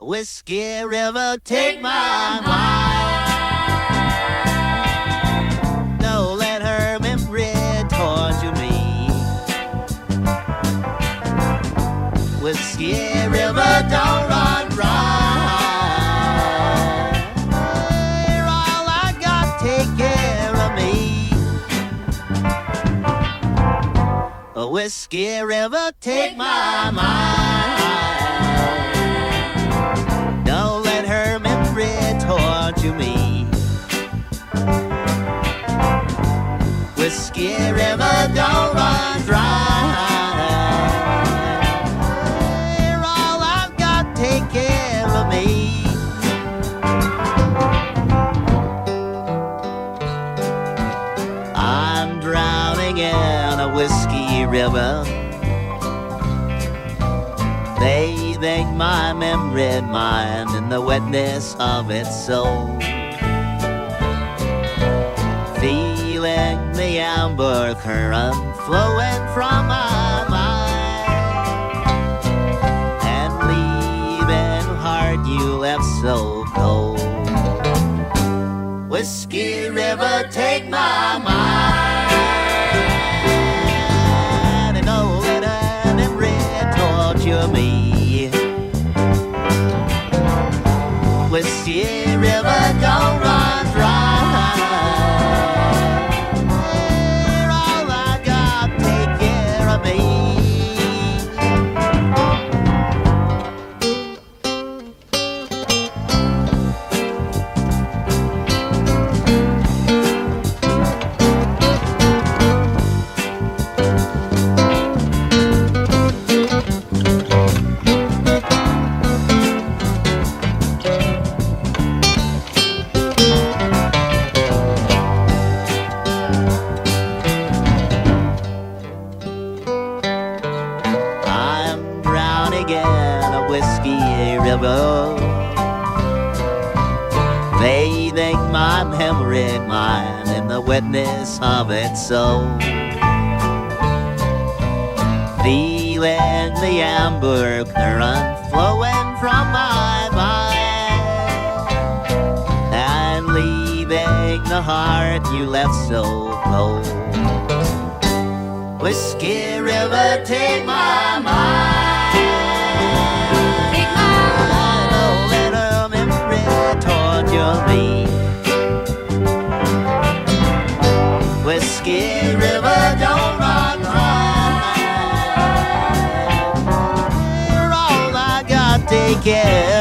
Whiskey River, take my mind. Don't let her memory torture me. Whiskey River, don't run dry. All I got, take care of me. Whiskey River, take my mind. Don't let her memory torture me. Whiskey River, don't run dry. All I've got, take care of me. I'm drowning in a whiskey river, bathing my memory mind in the wetness of its soul, feeling the amber current flowing from my mind, and leaving heart you left so cold. Whiskey River, take my mind, and don't let a memory torture me. Whiskey River, don't run dry. All I got, take care of me. In a whiskey river, bathing my memory mind in the wetness of its soul, feeling the amber current flowing from my mind, and leaving the heart you left so cold. Whiskey River, take my mind. Me. Whiskey River, don't run dry. All I got, take care